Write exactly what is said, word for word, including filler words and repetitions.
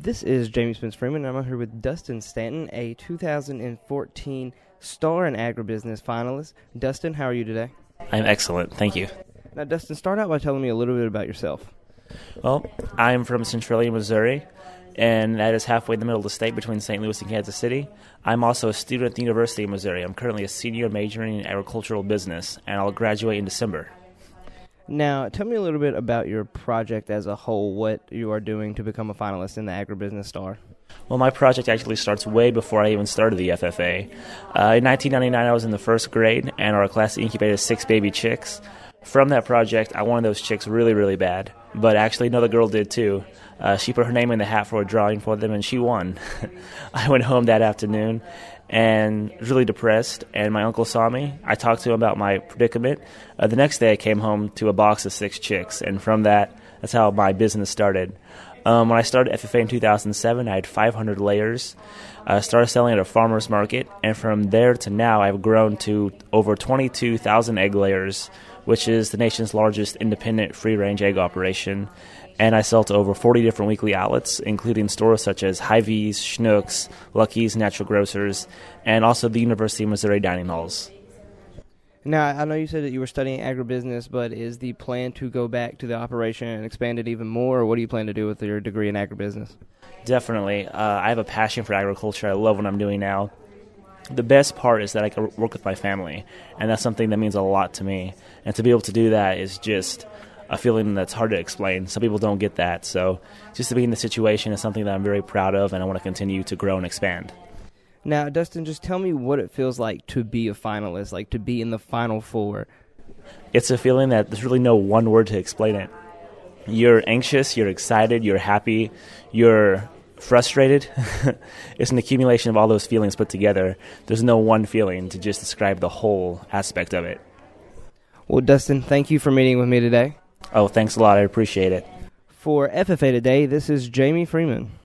This is Jamie Spence Freeman, and I'm here with Dustin Stanton, a two thousand fourteen Star in Agribusiness finalist. Dustin, how are you today? I'm excellent, thank you. Now, Dustin, start out by telling me a little bit about yourself. Well, I'm from Centralia, Missouri, and that is halfway in the middle of the state between Saint Louis and Kansas City. I'm also a student at the University of Missouri. I'm currently a senior majoring in agricultural business, and I'll graduate in December. Now, tell me a little bit about your project as a whole, what you are doing to become a finalist in the Agribusiness Star. Well, my project actually starts way before I even started the F F A. Uh, in nineteen ninety-nine, I was in the first grade, and our class incubated six baby chicks. From that project, I wanted those chicks really, really bad, but actually another girl did too. Uh, she put her name in the hat for a drawing for them, and she won. I went home that afternoon and was really depressed, and my uncle saw me. I talked to him about my predicament. Uh, the next day, I came home to a box of six chicks, and from that, that's how my business started. Um, when I started F F A in two thousand seven, I had five hundred layers. I uh, started selling at a farmer's market, and from there to now, I've grown to over twenty-two thousand egg layers, which is the nation's largest independent free-range egg operation. And I sell to over forty different weekly outlets, including stores such as Hy-Vee's, Schnucks, Lucky's, Natural Grocers, and also the University of Missouri dining halls. Now, I know you said that you were studying agribusiness, but is the plan to go back to the operation and expand it even more, or what do you plan to do with your degree in agribusiness? Definitely. Uh, I have a passion for agriculture. I love what I'm doing now. The best part is that I can work with my family, and that's something that means a lot to me. And to be able to do that is just a feeling that's hard to explain. Some people don't get that. So just to be in the situation is something that I'm very proud of, and I want to continue to grow and expand. Now, Dustin, just tell me what it feels like to be a finalist, like to be in the Final Four. It's a feeling that there's really no one word to explain it. You're anxious, you're excited, you're happy, you're frustrated. It's an accumulation of all those feelings put together. There's no one feeling to just describe the whole aspect of it. Well, Dustin, thank you for meeting with me today. Oh, thanks a lot. I appreciate it. For F F A Today, this is Jamie Freeman.